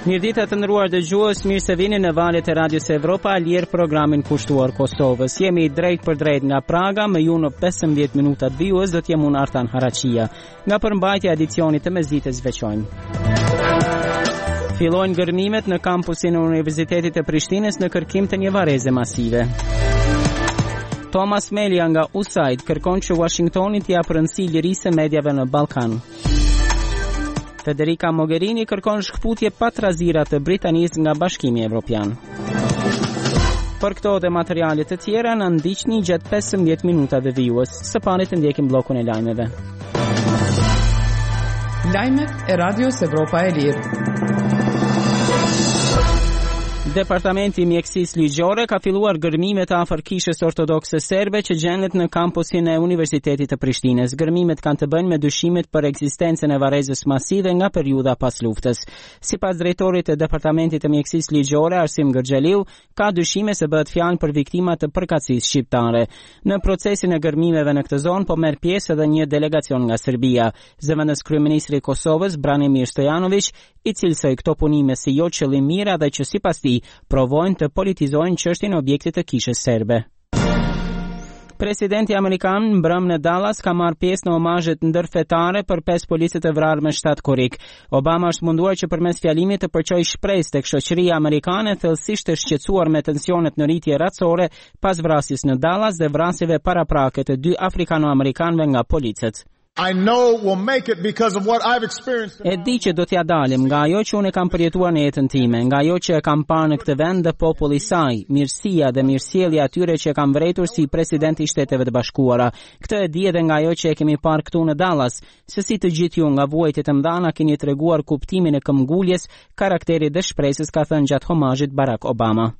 Mirëditë të nderuar dëgjues, mirë se vini në valët e Radios Evropa Lier, programin kushtuar Kosovës. Jemi drejt për drejt nga Praga, me ju në 15 minuta të vijues do të jem unë Artan Haraqia. Nga përmbajtja e edicionit të mesdites veçojmë. Fillojnë gërmimet në kampusin e Universitetit të Prishtinës në kërkim të një vareze masive. Thomas Melia nga USAID kërkon që Washingtoni t'i japë rëndësi lirisë së mediave në Ballkan. Federica Mogherini kërkon shkputje pa trazira të Britanisë nga Bashkimi Evropian. Për këto dhe materialet të tjera në ndiqni gjatë 15 minutave vijues. Së pari të ndjekim bllokun e lajmeve. Lajmet e Radios Evropa e Lirë. Departamenti i Mjekësisë Ligjore ka filluar gërmimet afër kishës ortodokse serbe që gjendet në kampusin e Universitetit të Prishtinës. Gërmimet kanë të bëjnë me dyshimet për ekzistencën e varrezës masive nga periudha pas luftës. Sipas drejtorit të Departamentit të Mjekësisë Ligjore, Arsim Gërxheliu, ka dyshime se bëhet fjalë për viktima të përkatësisë shqiptare. Në procesin e gërmimeve në këtë zonë po merr pjesë edhe një delegacion nga Serbia. Zëvendës kryeministri i Kosovës, Branimir Stojanović, i cilësoi këto punime si jo qëllim mira dhe që sipas tij provojnë të politizojnë çështjen e objektit të kishës serbe. Presidenti amerikan mbrëm në Dallas ka marrë pjesë në omazhet ndërfetare për 5 policët e vrarë me shtat korik. Obama është munduar që përmes fjalimit të përqojë shpresë tek shoqëria amerikane, thellësisht të shqetësuar me tensionet në rritje racore pas vrasjes në Dallas dhe vrasjeve paraprake të 2 afrikano-amerikanëve nga policët. I know we'll make it because of what I've experienced. E di që do t'ja dalim nga ajo që unë kam përjetuar në jetën time, nga ajo që e kam parë në këtë vend dhe populli i saj, mirësia dhe mirësjellja atyre që e kam vërejtur si president i Shteteve të Bashkuara. Këtë e di edhe nga ajo që e kemi parë këtu në Dallas, se si të gjithë ju nga vuajtjet e mëdha keni treguar kuptimin e këmbguljes, karakterit dhe shpresës, ka thënë gjatë homazhit Barack Obama.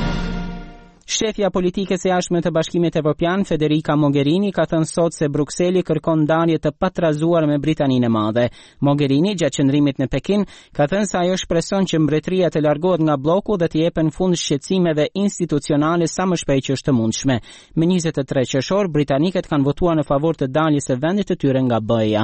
Shefja politike së jashtme të Bashkimit Evropian, Federica Mogherini, ka thënë sot se Brukseli kërkon ndarje të patrazuar me Britaninë e Madhe. Mogherini, gjatë qëndrimit në Pekin, ka thënë se ajo shpreson që mbretëria të largohet nga bloku dhe të jepen fund shqetësimeve institucionale sa më shpejt që është e mundshme. Me 23 qershor, britanikët kanë votuar në favor të daljes së vendit të tyre nga BE-ja.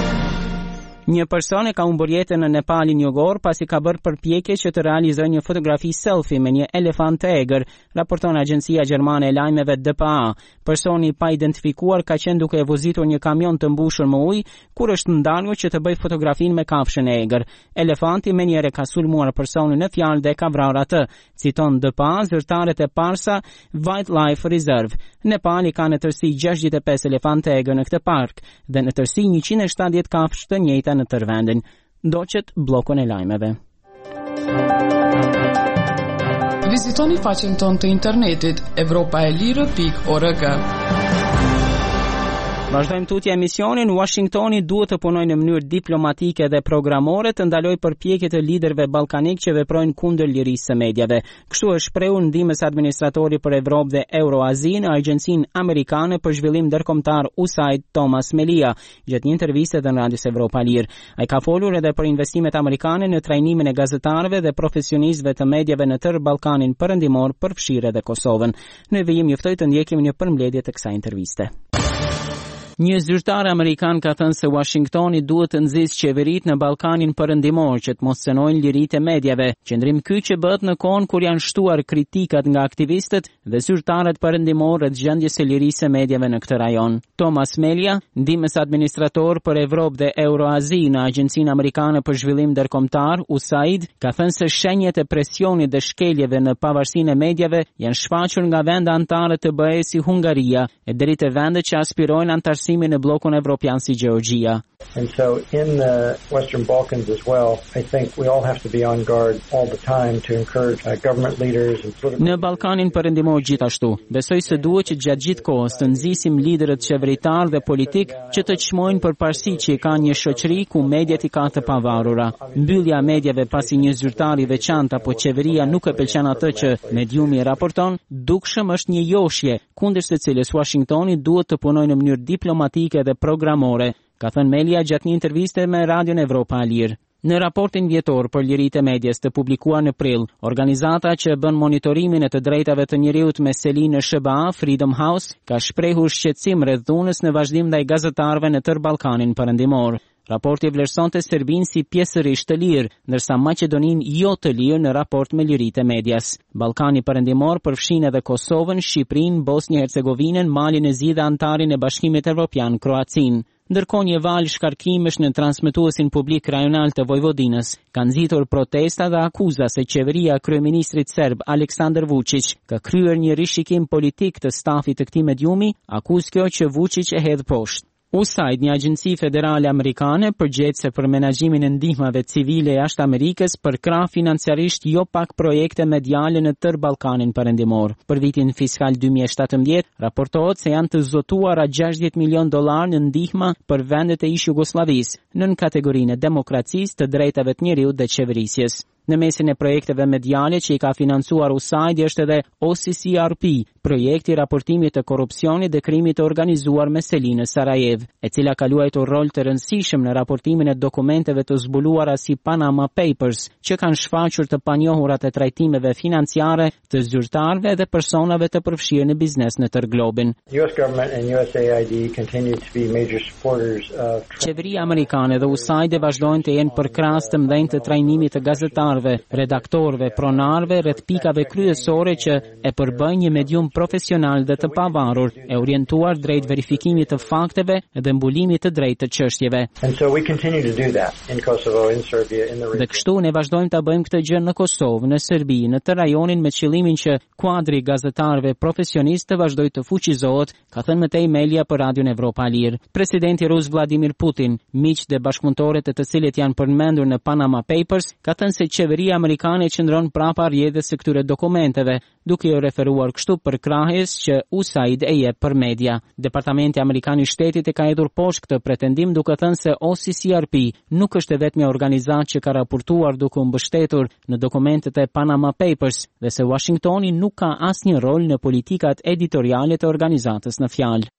Një person e ka humbur jetën në Nepalin Jugor pasi ka bërë përpjekje që të realizojë një fotografi selfie me një elefant të egër, raporton agjencia gjermane e lajmeve DPA. Personi pa identifikuar ka qenë duke vozitur një kamion të mbushur me ujë kur është ndalur që të bëjë fotografinë me kafshën e egër. Elefanti menjëherë ka sulmuar personin në fjalë dhe ka vrarë atë, citon DPA zyrtarët e Parsa Wildlife Reserve. Nepali ka në tërësi 65 elefantë të egër në këtë park dhe në tërësi 170 kafshë të njëjta në tërë vendin. Ndoqet bllokun e lajmeve. Vizitoni faqen tonë të internetit europaelire.org. Vazhdojmë tutje emisionin. Washingtoni duhet të punojë në mënyrë diplomatike dhe programore të ndalojë përpjekjet e liderëve ballkanik që veprojnë kundër lirisë së mediave. Kështu është shprehur ndihmës administratori për Evropë dhe Euroazi në Agjencinë Amerikane për Zhvillim Ndërkombëtar USAID, Thomas Melia, gjatë një interviste në Radios Evropa Lir. Ai ka folur edhe për investimet amerikane në trajnimin e gazetarëve dhe profesionistëve të mediave në tërë Ballkanin Perëndimor, përfshirë edhe Kosovën. Ne vijim juftoj të ndjekim një përmbledhje të kësaj interviste. Një zyrtar amerikan ka thënë se Washingtoni duhet të nxjisë qeveritë në Ballkanin Perëndimor që të mos cenojnë liritë e mediave. Qendrim ky që bëhet në kohën kur janë shtuar kritikat nga aktivistët dhe zyrtarët perëndimor rreth gjendjes së lirisë së mediave në këtë rajon. Thomas Melia, ndihmës administrator për Evropë dhe Euroazi në Agjencinë Amerikane për Zhvillim Ndërkombëtar, USAID, ka thënë se shenjat e presionit dhe shkeljeve në pavarësinë e mediave janë shfaqur nga vende anëtare të BE-s si Hungaria e deri te vendet që aspirojnë antarësimin në blokun evropian si Gjeorgjia. And so in the Western Balkans as well, I think we all have to be on guard all the time to encourage government leaders and political. Në Ballkanin Perëndimor gjithashtu, besoj se duhet që gjatë gjithë kohës të nxisim liderët qeveritar dhe politik që të çmojnë përparësi që ka një shoqëri ku mediat i ka të pavarura. Mbyllja e mediave pasi një zyrtar i veçantë apo qeveria nuk e pëlqen atë që mediumi raporton, dukshëm është një joshje kundër së cilës Washingtoni duhet të punojë në mënyrë diplomatike dhe programore, ka thënë Melia gjatë një interviste me Radion Evropa Lir. Në raportin vjetor për liritë e medias të publikuar në prill, organizata që bën monitorimin e të drejtave të njerëzit me seli në SBA, Freedom House, ka shprehur shqetësim rreth dhunës në vazhdim ndaj gazetarëve në tërë Ballkanin Perëndimor. Raporti vlerësonte Serbinë si pjesërisht të lirë, ndërsa Maqedoninë jo të lirë në raport me liritë e medias. Ballkani Perëndimor përfshin edhe Kosovën, Shqipërinë, Bosnjë-Hercegovinën, Malin e Zi dhe antarin e Bashkimit Evropian, Kroacinë. Ndërkohë një valë shkarkimesh në transmetuesin publik rajonal të Vojvodinës ka nxitur protesta dhe akuza se qeveria e kryeministrit serb Aleksandar Vučić ka kryer një rishikim politik të stafit të këtij mediumi, akuzë kjo që Vučić e hedh poshtë. USAID, një agjenci federale amerikane përgjegjëse për menaxhimin e ndihmave civile jashtë Amerikës, përkrah financiarisht jo pak projekte mediale në tërë Ballkanin Perëndimor. Për vitin fiskal 2017, raportohet se janë të zotuara $60 milion në ndihma për vendet e ish Jugosllavisë, nën kategorinë e demokracisë, të drejtave të njerëzit dhe qeverisjes. Në mesin e projekteve mediale që i ka financuar USAID është edhe OCCRP, projekti raportimit të korrupsionit dhe krimit të organizuar me Selinë Sarajev, e cila ka luajtur rol të rëndësishëm në raportimin e dokumenteve të zbuluara si Panama Papers, që kanë shfaqur të panjohurat e trajtimeve financiare të zyrtarëve dhe personave të përfshirë në biznes në tërë globin. Qeveria amerikane dhe USAID vazhdojnë të jenë përkrahas të mëdhenj të trajnimit të gazetarëve, redaktorëve, pronarëve rreth pikave kryesore që e përbëjnë një medium profesional dhe të pavarur, e orientuar drejt verifikimit të fakteve dhe mbulimit të drejtë të çështjeve. Dhe kështu ne vazhdojmë ta bëjmë këtë gjë në Kosovë, në Serbi, në të rajonin me qëllimin që kuadri gazetarëve profesionistë të vazhdojë të fuqizohet, ka thënë më tej Melia për Radion Evropa e Lirë. Presidenti rus Vladimir Putin, miq dhe bashkëpunëtorët e të cilët janë përmendur në Panama Papers, ka thënë se qeveria amerikane qëndron prapa rrjedhës së këtyre dokumenteve, duke u referuar kështu për krahjes që USAID e jep për media. Departamenti Amerikan i Shtetit e ka hedhur poshtë këtë pretendim duke thënë se OCCRP nuk është vetëm organizatë që ka raportuar duke u mbështetur në dokumentet e Panama Papers dhe se Washingtoni nuk ka asnjë rol në politikat editoriale të organizatës në fjalë.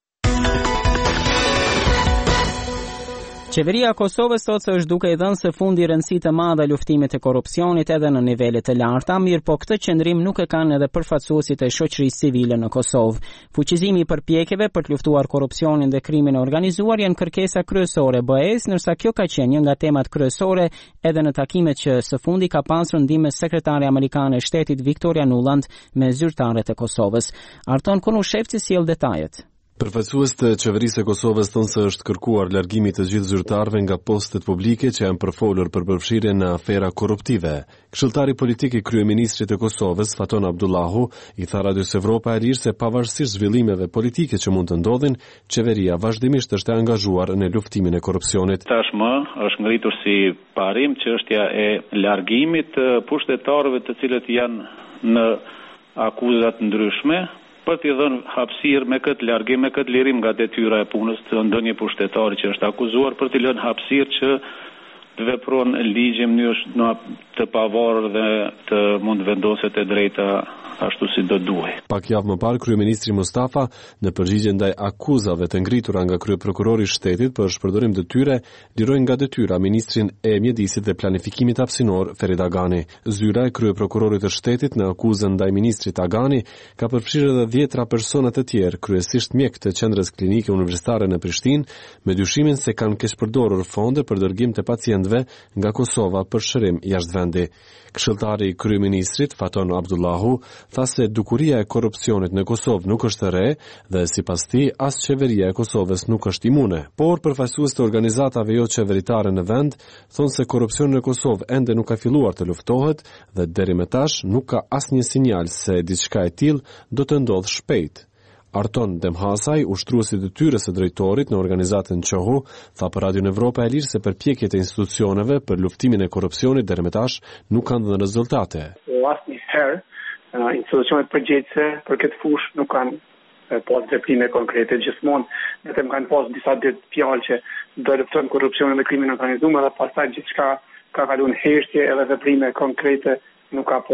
Qeveria e Kosovës thotë se është duke i dhënë së fundi rëndësi të madhe luftimit të korrupsionit edhe në nivele të larta, mirë po këtë qendrim nuk e kanë edhe përfaqësuesit e shoqërisë civile në Kosovë. Fuqizimi i përpjekjeve për të luftuar korrupsionin dhe krimin e organizuar janë kërkesa kryesore e BE-s, ndërsa kjo ka qenë një nga temat kryesore edhe në takimet që së fundi ka pasur ndihmë sekretare amerikane e shtetit Victoria Nuland me zyrtarët e Kosovës. Arton Konushevci sjell detajet. Përfaqësues të qeverisë së Kosovës thonë se është kërkuar largimi të gjithë zyrtarëve nga postet publike që janë përfolur për përfshirjen në afera korruptive. Këshilltari politik i kryeministrit të Kosovës, Faton Abdullahu, i tha Radios Evropa e Lirë se pavarësisht zhvillimeve politike që mund të ndodhin, qeveria vazhdimisht është e angazhuar në luftimin e korrupsionit. Tashmë është ngritur si parim çështja e largimit të pushtetarëve të cilët janë në akuza të ndryshme, për t'i dhënë hapësirë me këtë largim, me këtë lirim nga detyra e punës të ndonjë pushtetari që është akuzuar, për t'i lënë hapësirë që të vepron ligji në mënyrë të pavarur dhe të mund vendoset e drejta ashtu si do duhej. Pak javë më parë, kryeministri Mustafa, në përgjigje ndaj akuzave të ngritura nga kryeprokurori i shtetit për shpërdorim detyre, liroi nga detyra ministrin e mjedisit dhe planifikimit hapësinor Ferit Agani. Zyra e kryeprokurorit të shtetit në akuzën ndaj ministrit Agani ka përfshirë edhe 10 persona të tjerë, kryesisht mjek të qendrës klinike universitare në Prishtinë, me dyshimin se kanë keqpërdorur fonde për dërgim të pacientëve nga Kosova për shërim jashtë vendi. Këshilltari i kryeministrit Faton Abdullahu tha se dukuria e korrupsionit në Kosovë nuk është e re dhe sipas tij as qeveria e Kosovës nuk është imune, por përfaqësues të organizatave jo qeveritare në vend thonë se korrupsioni në Kosovë ende nuk ka filluar të luftohet dhe deri më tash nuk ka asnjë sinjal se diçka e tillë do të ndodhë shpejt. Arton Demhasaj, ushtruesi i detyrës së drejtorit në organizatën Çohu, tha për Radion Evropa e Lirë se përpjekjet e institucioneve për luftimin e korrupsionit deri më tash nuk kanë dhënë rezultate. Asnjëherë institucionet përgjegjëse për këtë fushë nuk kanë pas veprime konkrete. Gjithmonë vetëm kanë pas disa fjalë që do luftojnë korrupsionin dhe krimin e organizuar, dhe pastaj gjithçka ka kaluar në heshtje edhe veprime konkrete nuk ka pas.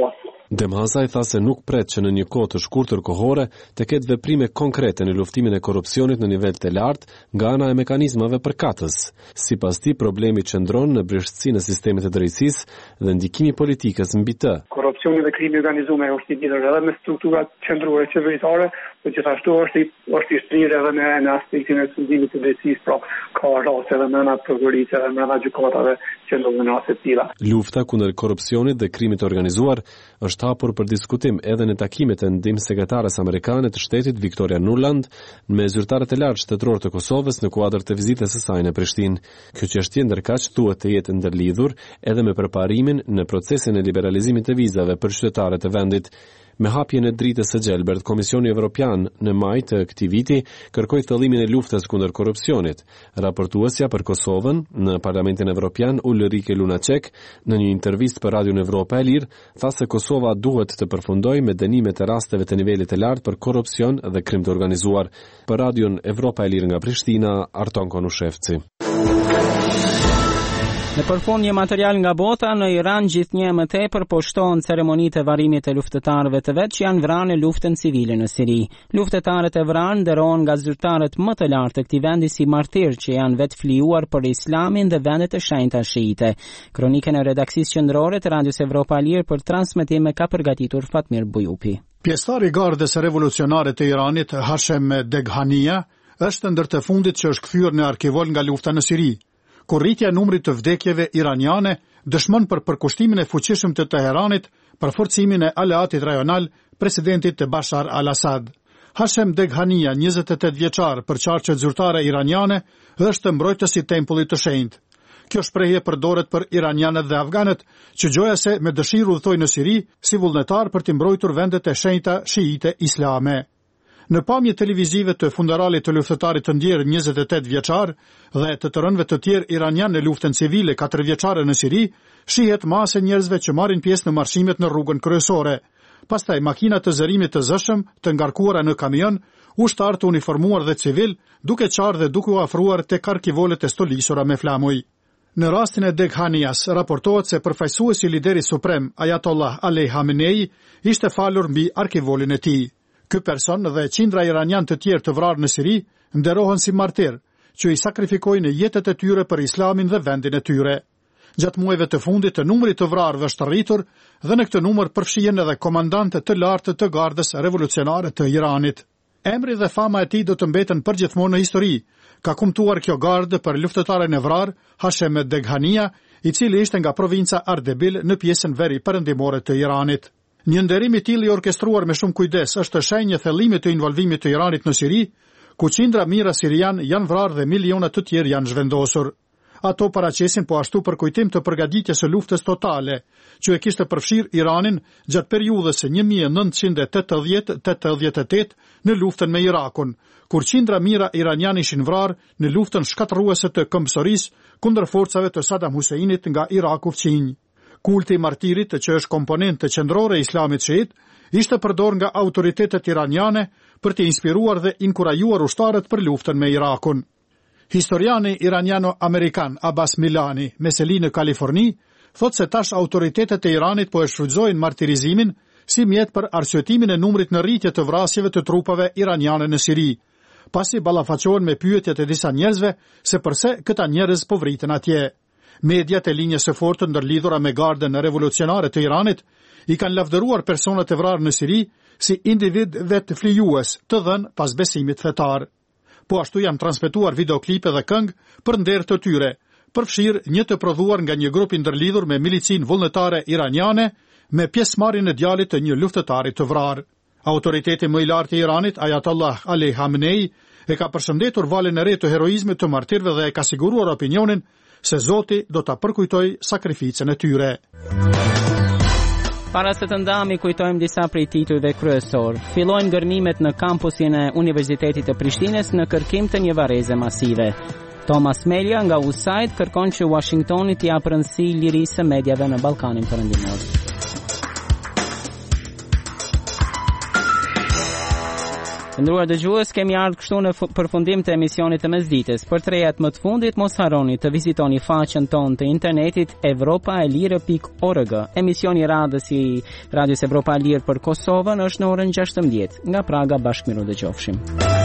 Demhazaj tha se nuk pret që në një kohë të shkurtër kohore të ketë veprime konkrete në luftimin e korrupsionit në nivel të lartë nga ana e mekanizmave përkatës. Sipas tij, problemi qëndron në breshësinë e sistemit të drejtësisë dhe ndikimi politikës mbi të. Korrupsioni dhe krimi i organizuar është i lidhur edhe me strukturat qendrore qeverisare, por gjithashtu është i shtrirë edhe në aspektin e fundimit të drejtësisë, pra ka raste edhe në prokurisë edhe në gjykatave që ndodhen raste të tilla. Lufta kundër korrupsionit dhe krimit të organizuar është hapur për diskutim edhe në takimet e ndihmësekretares amerikane të shtetit Victoria Nuland me zyrtarët e lartë shtetëror të Kosovës në kuadër të vizitës së saj në Prishtinë. Kjo çështje ndërkaq thuhet të jetë ndërlidhur edhe me përparimin në procesin e liberalizimit të vizave për qytetarët e vendit. Me hapjen e dritës së gjelbërt, Komisioni Evropian në maj të këtij viti kërkoi thellimin e luftës kundër korrupsionit. Raportuesja për Kosovën në Parlamentin Evropian Ulrike Lunacek në një intervistë për Radion Evropa e Lirë tha se Kosova duhet të përfundojë me dënimet e rasteve të nivelit të lartë për korrupsion dhe krim të organizuar. Për Radion Evropa e Lirë nga Prishtina, Arton Konushevci. Në përfund një material nga bota, në Iran gjithnjë më tepër po shtohen ceremonitë e varrimit të luftëtarëve të vet që janë vrarë në luftën civile në Siri. Luftëtarët e vrarë nderohen nga zyrtarët më të lartë të këtij vendi si martirë që janë vetë flijuar për Islamin dhe vendet e shenjta shiite. Kronikën e redaksisë qendrore të Radios Evropa e Lirë për transmetim ka përgatitur Fatmir Bujupi. Pjesëtari i Gardës Revolucionare të Iranit, Hashem Deghania, është ndër të fundit që është kthyer në arkivol nga lufta në Siri. Kur rritja e numrit të vdekjeve iraniane dëshmon për përkushtimin e fuqishëm të Teheranit për forcimin e aleatit rajonal presidentit të Bashar al-Assad. Hashem Deghania, 28 vjeçar, përçarqe zyrtare iraniane, është mbrojtës i tempullit të shenjtë. Kjo shprehje përdoret për iranianët dhe afganët, që gjoja se me dëshirë udhtojnë në Siri si vullnetar për të mbrojtur vendet e shenjta shiite islame. Në pamje televizive të funderalit të luftëtarit të ndjerë 28 vjeçar dhe të rënëve të tjerë iranian në luftën civile 4 vjeçare në Siri, shihet masë njerëzve që marrin pjesë në marshimet në rrugën kryesore. Pastaj makina të zërimit të zëshëm, të ngarkuara në kamion, ushtarë të uniformuar dhe civil, duke qarë dhe duke u afruar tek arkivolet e stolisura me flamuj. Në rastin e Deghanias, raportohet se përfaqësuesi i liderit suprem, Ayatollah Ali Khamenei, ishte falur mbi arkivolin e tij. Ky person dhe qindra iranian të tjerë të vrarë në Siri nderohen si martir, që i sakrifikojnë jetët e tyre për Islamin dhe vendin e tyre. Gjatë muajve të fundit të numrit të vrarëve është rritur dhe në këtë numër përfshihen edhe komandantë të lartë të Gardës Revolucionare të Iranit. Emri dhe fama e tij do të mbeten përgjithmonë në histori, ka kumtuar kjo gardë për luftëtaren e vrarë Hashem Deghania, i cili ishte nga provinca Ardebil në pjesën veri perëndimore të Iranit. Një nderim i tillë i orkestruar me shumë kujdes është shenjë thellimit të involvimit të Iranit në Siri, ku qindra mijëra sirian janë vrarë dhe miliona të tjerë janë zhvendosur. Ato paraqesin po ashtu për kujtim të përgatitjes së luftës totale, që e kishte përfshirë Iranin gjatë periudhës së 1980-88 në luftën me Irakun, kur qindra mijëra iranianë ishin vrarë në luftën shkatërruese të këmbësorisë kundër forcave të Saddam Huseinit nga Iraku fqinj. Kulti i martirit, që është komponentë qendrore e Islamit shiit, ishte përdor nga autoritetet iraniane për të inspiruar dhe inkurajuar ushtarët për luftën me Irakun. Historiani iraniano-amerikan Abbas Milani, me seli në Kaliforni, thot se tash autoritetet e Iranit po e shfrytëzojnë martirizimin si mjet për arsyetimin e numrit në rritje të vrasjeve të trupave iraniane në Siri, pasi ballafaqohen me pyetjet e disa njerëzve se pse këta njerëz po vriten atje. Mediat e linjës së fortë ndërlidhura me Gardën Revolucionare të Iranit i kanë lavdëruar personat e vrarë në Siri si individ vetë flijues të dhënë pas besimit fetar. Po ashtu janë transmetuar videoklipe dhe këngë për nder të tyre, përfshirë një të prodhuar nga një grup i ndërlidhur me milicin vullnetare iraniane me pjesëmarrjen e djalit të një luftëtari të vrarë. Autoriteti më i lartë i Iranit, Ayatollah Ali Khamenei, e ka përshëndetur valën e re të heroizmit të martirëve dhe e ka siguruar opinionin se Zoti do ta përkujtojë sakrificën e tyre. Para se të ndami, kujtojmë disa prej titujve kryesor. Fillojnë gërmimet në kampusin e Universitetit të Prishtines në kërkim të një varreze masive. Thomas Melia nga USAID kërkon që Washingtoni t'i japë rëndësi lirisë së mediave në Ballkanin Perëndimor. Ndruar dëgjues, kemi ardhur kështu në përfundim të emisionit të mesdites. Për 3 javë më të fundit, mos harroni të vizitoni faqen tonë të internetit europaelire.org. Emisioni radhës i Radios Evropa e Lirë për Kosovën është në orën 16. Nga Praga, bashkë miru dëgjofshim.